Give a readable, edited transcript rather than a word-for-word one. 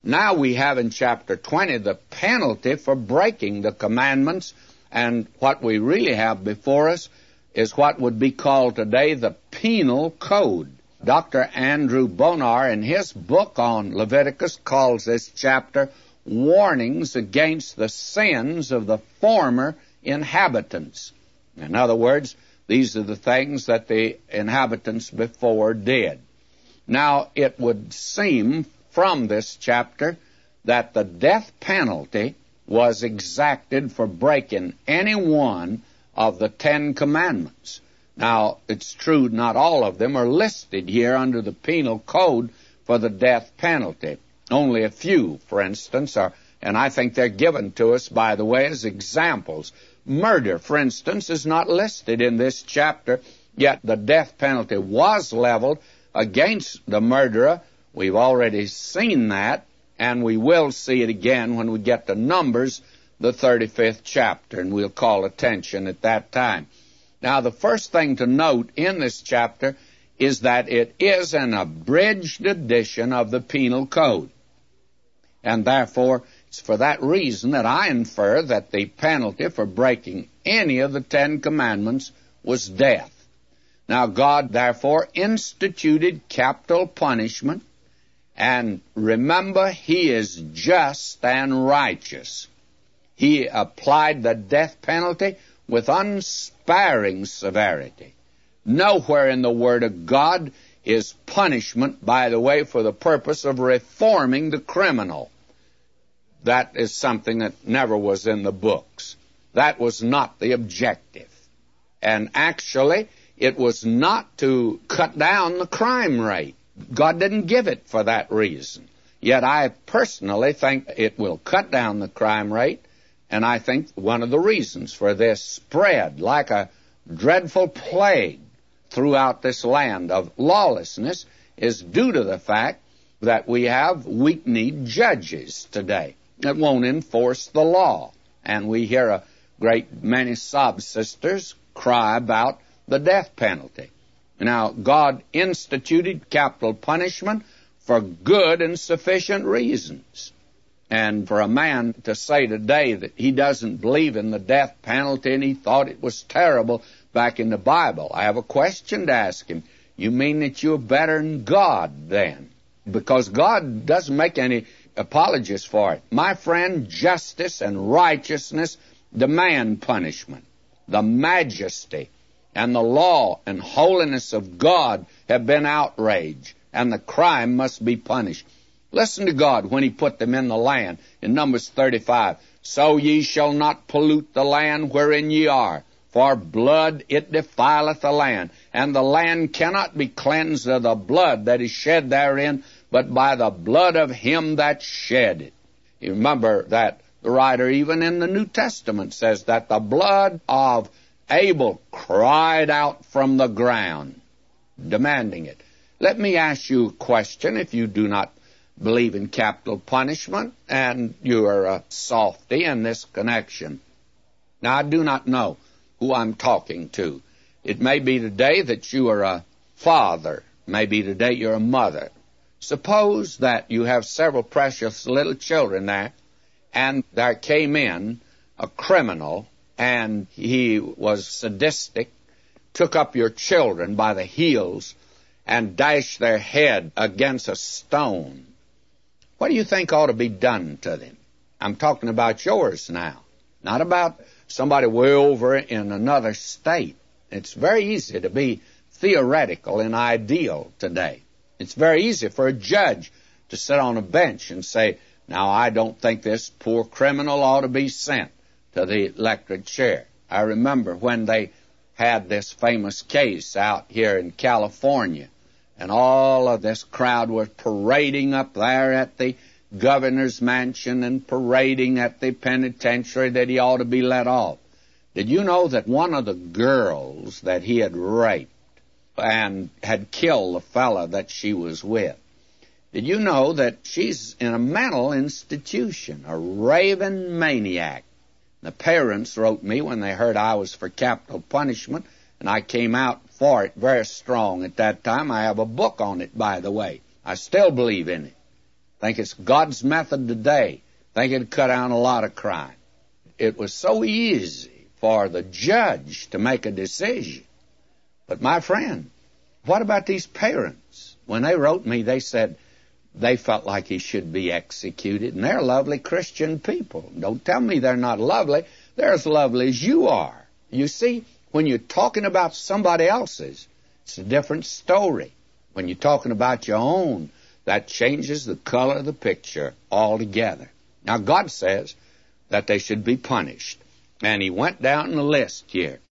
Now we have in chapter 20 the penalty for breaking the commandments, and what we really have before us is what would be called today the penal code. Dr. Andrew Bonar, in his book on Leviticus, calls this chapter Warnings Against the Sins of the Former Inhabitants. In other words, these are the things that the inhabitants before did. Now, it would seem from this chapter that the death penalty was exacted for breaking any one of the 10 Commandments. Now, it's true not all of them are listed here under the penal code for the death penalty. Only a few, for instance, are, and I think they're given to us, by the way, as examples. Murder, for instance, is not listed in this chapter, yet the death penalty was leveled against the murderer. We've already seen that, and we will see it again when we get to Numbers, the 35th chapter, and we'll call attention at that time. Now, the first thing to note in this chapter is that it is an abridged edition of the penal code. And therefore, it's for that reason that I infer that the penalty for breaking any of the 10 Commandments was death. Now, God, therefore, instituted capital punishment, and remember, He is just and righteous. He applied the death penalty with unsparing severity. Nowhere in the Word of God is punishment, by the way, for the purpose of reforming the criminal. That is something that never was in the books. That was not the objective. And actually, it was not to cut down the crime rate. God didn't give it for that reason. Yet I personally think it will cut down the crime rate, and I think one of the reasons for this spread like a dreadful plague throughout this land of lawlessness is due to the fact that we have weak-kneed judges today that won't enforce the law. And we hear a great many sob sisters cry about the death penalty. Now, God instituted capital punishment for good and sufficient reasons. And for a man to say today that he doesn't believe in the death penalty and he thought it was terrible back in the Bible, I have a question to ask him. You mean that you're better than God then? Because God doesn't make any apologies for it. My friend, justice and righteousness demand punishment. The majesty and the law and holiness of God have been outraged, and the crime must be punished. Listen to God when He put them in the land in Numbers 35. So ye shall not pollute the land wherein ye are, for blood it defileth the land, and the land cannot be cleansed of the blood that is shed therein, but by the blood of him that shed it. You remember that the writer, even in the New Testament, says that the blood of Abel cried out from the ground, demanding it. Let me ask you a question. If you do not believe in capital punishment, and you are a softy in this connection. Now, I do not know who I'm talking to. It may be today that you are a father. Maybe today you're a mother. Suppose that you have several precious little children there, and there came in a criminal, and he was sadistic, took up your children by the heels, and dashed their head against a stone. What do you think ought to be done to them? I'm talking about yours now, not about somebody way over in another state. It's very easy to be theoretical and ideal today. It's very easy for a judge to sit on a bench and say, now, I don't think this poor criminal ought to be sent to the electric chair. I remember when they had this famous case out here in California, and all of this crowd was parading up there at the governor's mansion and parading at the penitentiary that he ought to be let off. Did you know that one of the girls that he had raped and had killed the fellow that she was with, did you know that she's in a mental institution, a raving maniac? The parents wrote me when they heard I was for capital punishment, and I came out for it very strong at that time. I have a book on it, by the way. I still believe in it. think it's God's method today. Think it'd cut down a lot of crime. It was so easy for the judge to make a decision. But my friend, what about these parents? When they wrote me, they said they felt like he should be executed, and they're lovely Christian people. Don't tell me they're not lovely. They're as lovely as you are. You see, when you're talking about somebody else's, it's a different story. When you're talking about your own, that changes the color of the picture altogether. Now, God says that they should be punished. And he went down the list here.